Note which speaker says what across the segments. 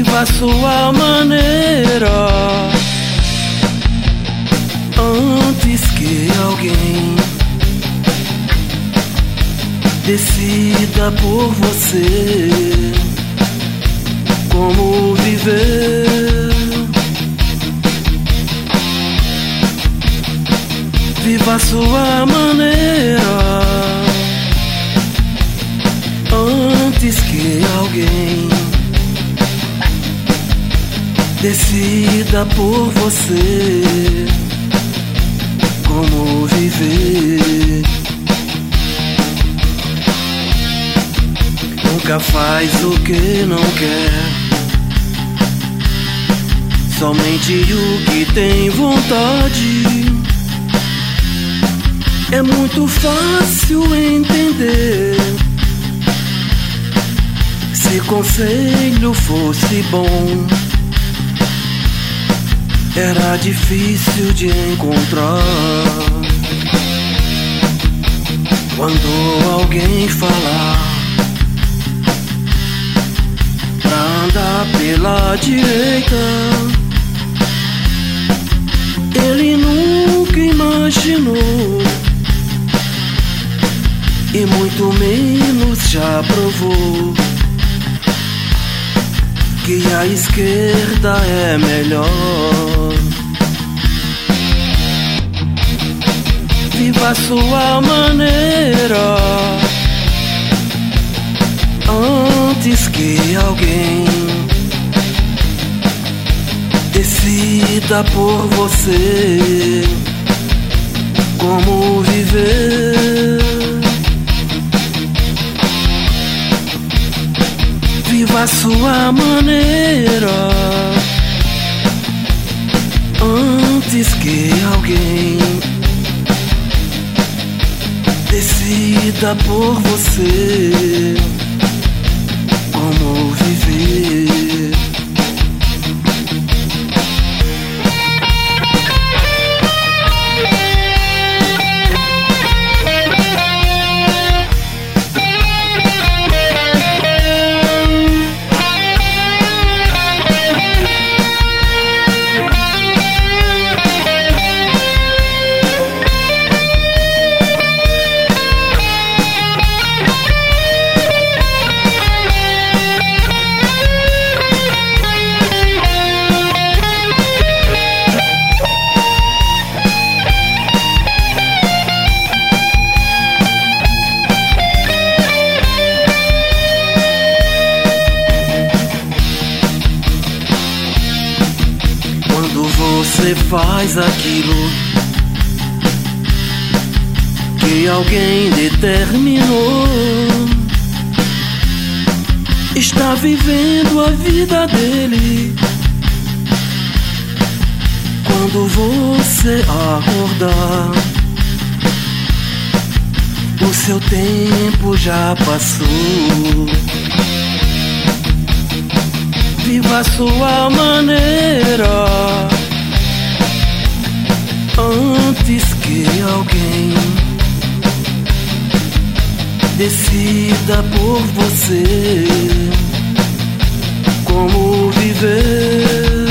Speaker 1: Viva a sua maneira, antes que alguém decida por você como viver. Viva a sua maneira, antes que alguém decida por você como viver. Nunca faz o que não quer, somente o que tem vontade. É muito fácil entender, se conselho fosse bom, era difícil de encontrar. Quando alguém falar pra andar pela direita, ele nunca imaginou, e muito menos já provou, que a esquerda é melhor. Viva a sua maneira, antes que alguém decida por você como viver. Viva a sua maneira, antes que alguém decida por você como viver. Você faz aquilo que alguém determinou, está vivendo a vida dele. Quando você acordar, o seu tempo já passou. Viva a sua maneira, antes que alguém decida por você como viver.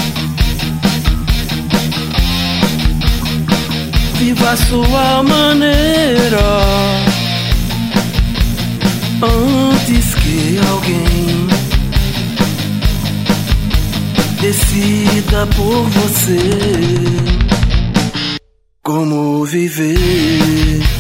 Speaker 1: Viva a sua maneira, antes que alguém decida por você como viver.